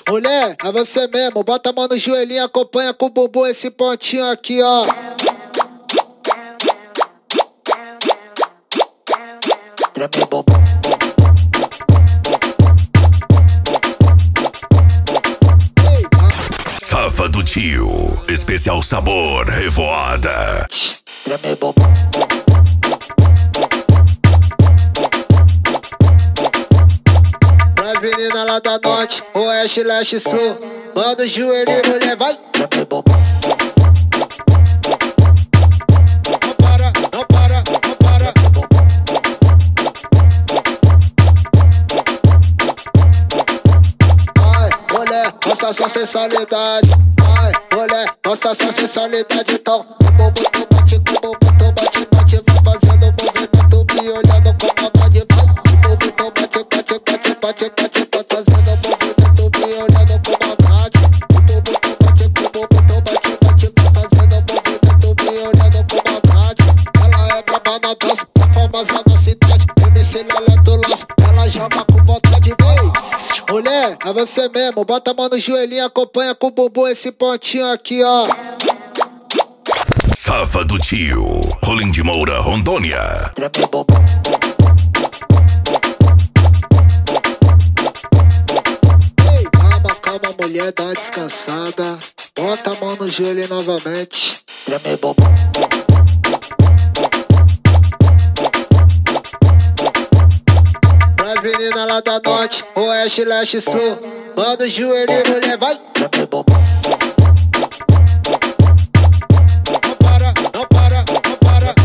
Mulher, é você mesmo, bota a mão no joelhinho, acompanha com o bumbum esse pontinho aqui, ó. Treme bumbum. Safa do Tio, especial sabor revoada. Treme bumbum. Pras meninas lá da norte, oeste, leste, sul. Manda o joelhinho, mulher, vai. Treme bumbum. Não para, não para, não para. Vai, mulher, mostra sua sensualidade. Vai, mulher, mostra sua sensualidade. Então, o bumbum tu bate, o bumbum tu bate, bate. Vai fazendo o movimento, me olhando com maldade. Vai, o bumbum tu bate, bate, bate, bate, bate. Vai fazendo o movimento, me olhando com maldade. O bumbum tu bate, o bumbum tu bate, bate. Vai fazendo o movimento, me olhando com maldade. Ela é braba na dança, é famosa na cidade. MC Lelé do laço, ela joga com vontade. Mulher, é você mesmo, bota a mão no joelhinho, acompanha com o bumbum esse pontinho aqui, ó. Safa do Tio, Rolim de Moura, Rondônia. Treme bumbum. Ei, calma, calma, mulher, dá uma descansada. Bota a mão no joelho novamente. Treme bumbum. Pras meninas lá da norte, oeste, leste, sul. Manda o joelhinho, mulher, vai. Treme bumbum. Não para, não para, não para.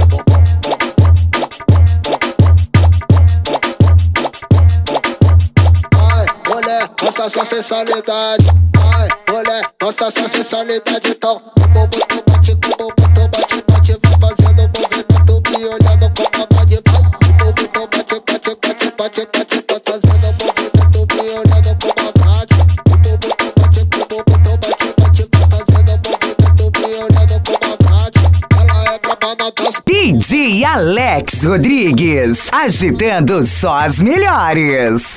Vai, mulher, mostra sua sensualidade. Vai, mulher, mostra sua sensualidade. Então, o bumbum tu bate, o bumbum tu bate, bate. Vai fazendo o movimento, me olhando com maldade. Vai, o bumbum tu bate, bate, bate, bate, bate. Vai fazendo o movimento, me olhando com maldade. O bumbum tu bate, o bumbum tu bate, bate. Vai fazendo o movimento, me olhando com maldade. Ela é braba na dança. DJ Alex Rodrigues, agitando só as melhores.